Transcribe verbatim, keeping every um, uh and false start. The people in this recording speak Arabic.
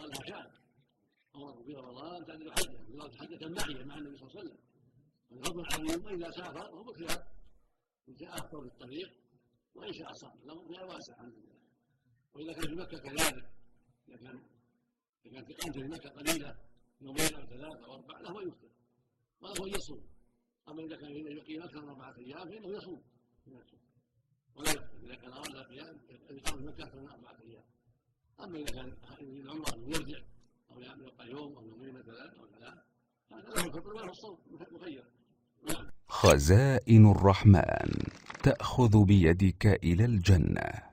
لها شان، أمر في رمضان تعدل حجة، وزارة حجة معية مع النبي صلى الله عليه وسلم، والفضل العظيم. وإذا سافر هو بخلاف، إن شاء أفطر في الطريق وإن شاء صام، الأمر فيها واسع الحمد لله. وإذا كان في مكة كذلك، إذا كان إذا كانت إقامته في مكة قليلة يومين أو ثلاثة أو أربعة له أن يفطر وله أن يصوم. أما إذا كان يقيم أكثر من أربعة أيام فإنه يصوم ولا يفطر إذا كان أراد القيام الإقامة في مكة أكثر من أربعة أيام. أما إذا كان يريد العمرة أو يرجع أو يبقى يوم أو يومين مثلا أو ثلاث هذا له الفطر وله الصوم مخير. خزائن الرحمن تأخذ بيدك إلى الجنة.